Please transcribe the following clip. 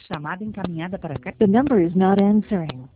chamada encaminhada para cá. The number is not answering.